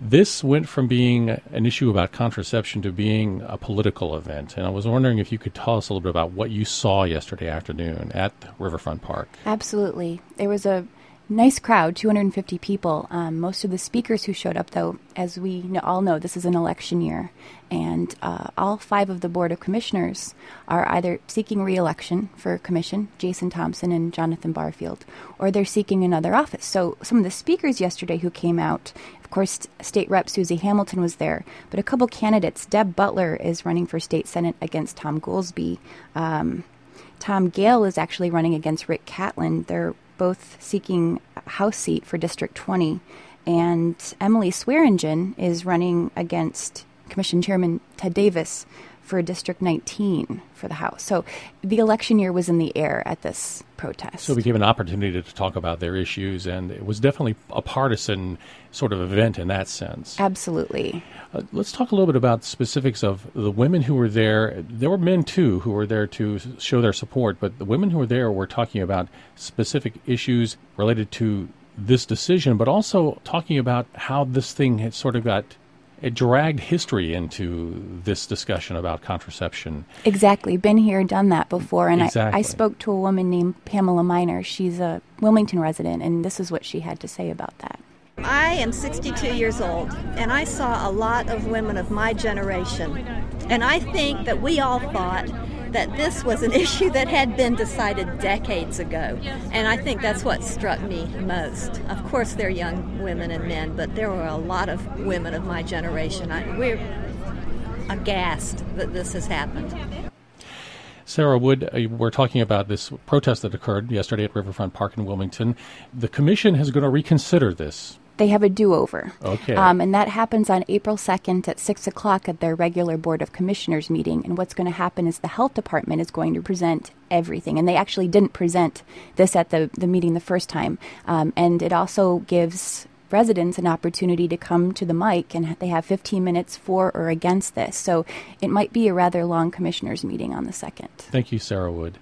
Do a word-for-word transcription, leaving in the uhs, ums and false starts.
This went from being an issue about contraception to being a political event. And I was wondering if you could tell us a little bit about what you saw yesterday afternoon at Riverfront Park. Absolutely. There was a nice crowd, two hundred fifty people. Um, most of the speakers who showed up, though, as we know, all know, this is an election year. And uh, all five of the Board of Commissioners are either seeking re-election for commission, Jason Thompson and Jonathan Barfield, or they're seeking another office. So some of the speakers yesterday who came out, of course, State Rep Susie Hamilton was there, but a couple candidates. Deb Butler is running for State Senate against Tom Goolsbee. Um, Tom Gale is actually running against Rick Catlin. They're both seeking a House seat for District twenty. And Emily Swearingen is running against Commission Chairman Ted Davis for District nineteen for the House. So the election year was in the air at this protest. So we gave an opportunity to talk about their issues, and it was definitely a partisan sort of event in that sense. Absolutely. Uh, let's talk a little bit about specifics of the women who were there. There were men, too, who were there to show their support, but the women who were there were talking about specific issues related to this decision, but also talking about how this thing had sort of got it dragged history into this discussion about contraception. Exactly. Been here, done that before. And exactly. I, I spoke to a woman named Pamela Miner. She's a Wilmington resident, and this is what she had to say about that. I am sixty-two years old, and I saw a lot of women of my generation. And I think that we all thought that this was an issue that had been decided decades ago. And I think that's what struck me most. Of course, there are young women and men, but there were a lot of women of my generation. I, we're aghast that this has happened. Sarah Wood, uh, we're talking about this protest that occurred yesterday at Riverfront Park in Wilmington. The commission is going to reconsider this. They have a do-over. Okay. Um, and that happens on April second at six o'clock at their regular Board of Commissioners meeting. And what's going to happen is the health department is going to present everything. And they actually didn't present this at the, the meeting the first time. Um, and it also gives residents an opportunity to come to the mic, and they have fifteen minutes for or against this. So it might be a rather long commissioners meeting on the second. Thank you, Sarah Wood.